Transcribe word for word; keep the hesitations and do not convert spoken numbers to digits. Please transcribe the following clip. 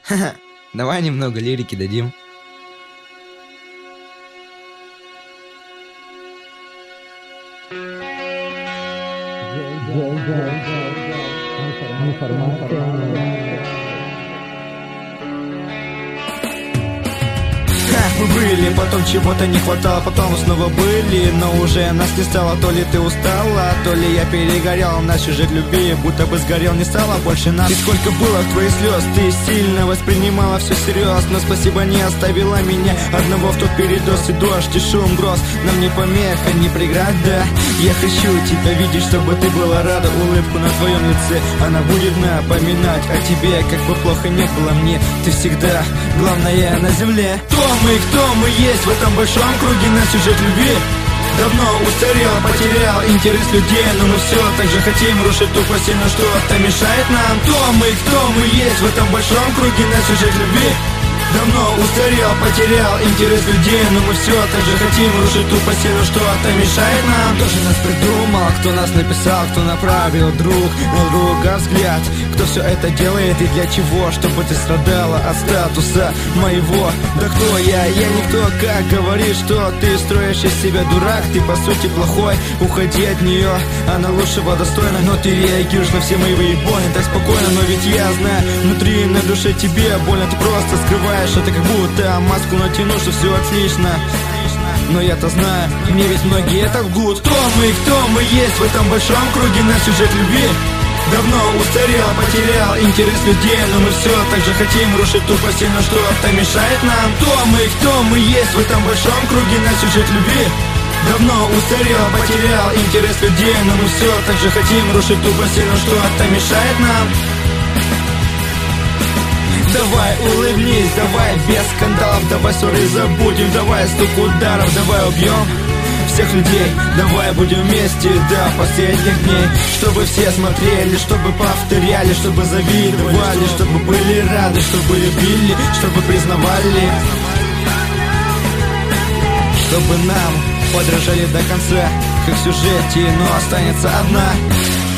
Ха-ха, давай немного лирики дадим. Мы были, потом чего-то не хватало, потом снова были, но уже нас не стало. То ли ты устала, то ли я перегорел. Наш сюжет любви будто бы сгорел, не стало больше нас. И сколько было твоих слез, ты сильно воспринимала все всерьез. Но спасибо, не оставила меня одного в тот передоз. И дождь, и шум гроз нам не помеха, не преграда. Я хочу тебя видеть, чтобы ты была рада. Улыбку на твоем лице, она будет напоминать о тебе. Как бы плохо не было мне, ты всегда главное на земле. Кто мы, кто мы есть в этом большом круге, наш сюжет любви давно устарел, потерял интерес людей. Но мы все так же хотим рушить ту пластину, что-то мешает нам. Кто мы, кто мы есть в этом большом круге, наш сюжет любви давно устарел, потерял интерес людей. Но мы все так же хотим рушить ту пластину, что-то мешает нам. Кто же нас придумал, кто нас написал, кто направил друг на друга взгляд? Кто все это делает и для чего? Чтобы ты страдала от статуса моего. Да кто я? Я никто, как говоришь, что ты строишь из себя дурак. Ты по сути плохой, уходи от нее, она лучшего достойна. Но ты реагируешь на все мои выебоны так спокойно. Но ведь я знаю, внутри на душе тебе больно. Ты просто скрываешь это, как будто маску натяну, что все отлично. Но я-то знаю, мне ведь многие это лгут. Кто мы, кто мы есть в этом большом круге, наш сюжет любви давно устарел, потерял интерес людей. Но мы все так же хотим рушить ту пластину, что-то мешает нам. Кто мы, кто мы есть в этом большом круге, наш сюжет любви давно устарел, потерял интерес людей. Но мы все так же хотим рушить ту пластину, что-то мешает нам. Давай улыбнись, давай без скандалов, давай ссоры забудем, давай стук ударов, давай убьем всех людей, давай будем вместе до последних дней. Чтобы все смотрели, чтобы повторяли, чтобы завидовали, чтобы были рады, чтобы любили, чтобы признавали, чтобы нам подражали до конца, как в сюжете, но останется одна